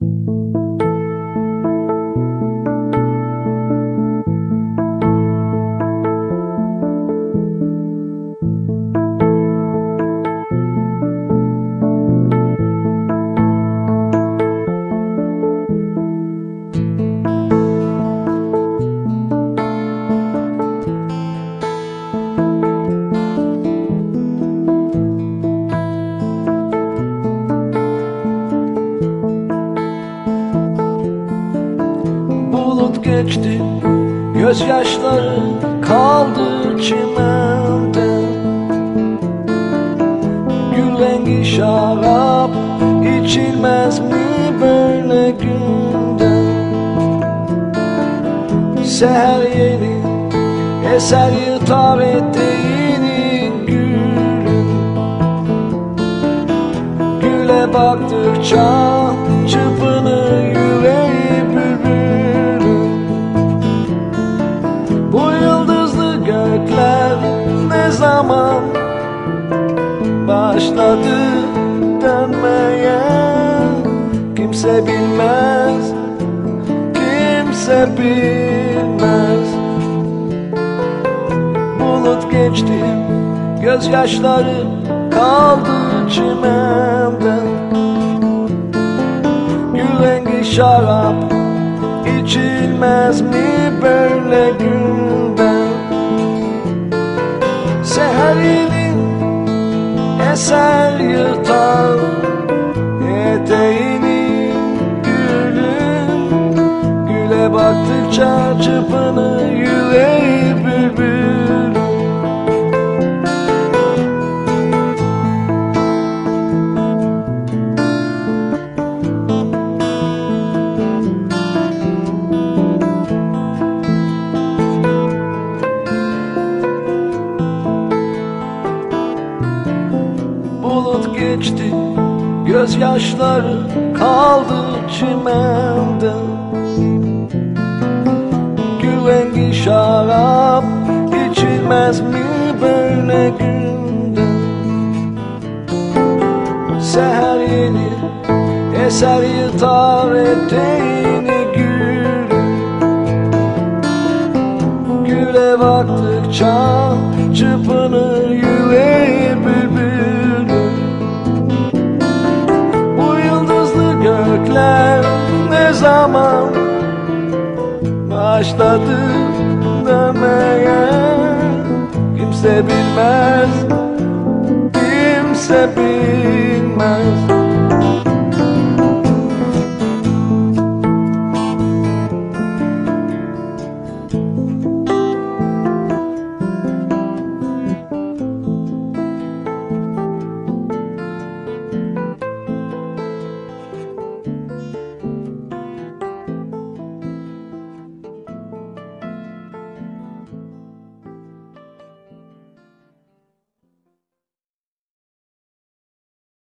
Bulut geçti, gözyaşları kaldı çimende. Gül rengi şarap içilmez mi böyle günde? Seher yeni eser yırtar eteğini gülüm. Güle baktıkça çırpınır yüreği bülbülüm. Bu yıldızlı gökler ne zaman başladı dönmeye? Kimse bilmez, kimse bilmez. Bulut geçti, gözyaşları kaldı çimende. Gül rengi şarap içilmez mi böyle günde? Seher yeni eser yırtar eteğini gülüm. Güle baktıkça çırpınır yüreği bülbül. Bulut geçti, gözyaşları kaldı çimende. Gül rengi şarap içilmez mi böyle günde? Seher yeni eser yırtar eteğini gülüm. Güle baktıkça çırpınır yüreği bülbülüm. Bu yıldızlı gökler ne zaman başladı dönmeye? Kimse bilmez, kimse bilmez.